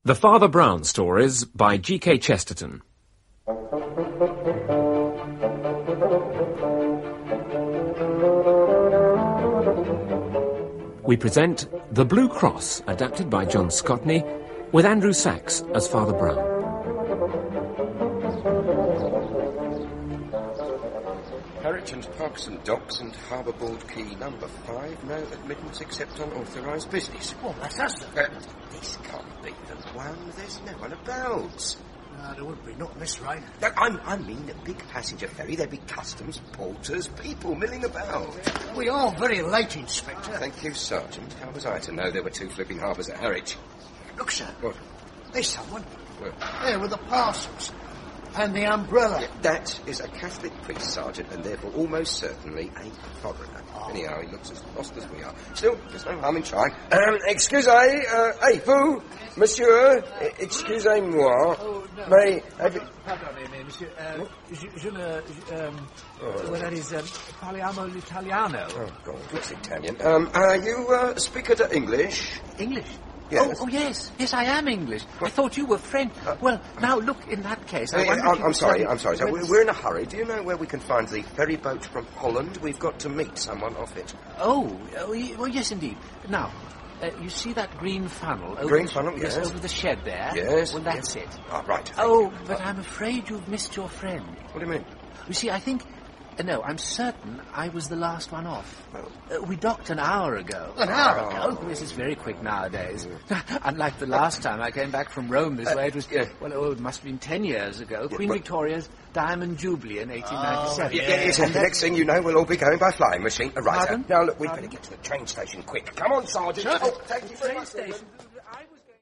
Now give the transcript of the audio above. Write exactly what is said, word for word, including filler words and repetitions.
The Father Brown Stories by G K Chesterton. We present The Blue Cross, adapted by John Scotney, with Andrew Sachs as Father Brown. Harwich and Parkson Docks and Harbour Board Key number five, no admittance except on authorised business. Oh, that's us, Uh, this can't be the one. There's no one about. No, there would be, not in this rain. No, I'm, I mean a big passenger ferry. There'd be customs, porters, people milling about. We are very late, Inspector. Thank you, Sergeant. How was I to know there were two flipping harbours at Harwich? Look, sir. What? There's someone. Well, There with the parcels. And the umbrella. yeah, that is a Catholic priest, Sergeant, and therefore almost certainly a foreigner. Oh. Anyhow, he looks as lost as we are. Still, there's no harm in trying. Um, excusez, uh, hey, vous, monsieur, eh, excusez-moi. Oh, no. May, have you... Pardon, monsieur. Uh, je, je ne... Um, well, that is, um, parliamo l'italiano. Oh, God, looks Italian. Um, uh, you, uh, speak it English? English? Yes. Oh, oh, yes. Yes, I am English. I thought you were French. Well, now, look, in that case... I Hey, wonder if I'm, you I'm could sorry, tell me I'm sorry. sir. where We're, this- we're in a hurry. Do you know where we can find the ferry boat from Holland? We've got to meet someone off it. Oh, oh, ye- well, yes, indeed. Now, uh, you see that green funnel? Over Green the, funnel, yes. over the shed there? Yes, Well, that's yes. it. Oh, right. thank Oh, you. but I'm afraid you've missed your friend. What do you mean? You see, I think... Uh, no, I'm certain I was the last one off. Oh. Uh, we docked an hour ago. An hour ago? Oh, this is very quick nowadays. Unlike the last time I came back from Rome this way, it was, yeah. well, oh, it must have been ten years ago. Queen but- Victoria's Diamond Jubilee in eighteen ninety-seven. Yeah, yeah, yes, and the next thing you know, we'll all be going by flying machine. Uh, right, Pardon? uh, now, look, we'd Pardon? better get to the train station quick. Come on, Sergeant. Oh, thank you very Train much. station.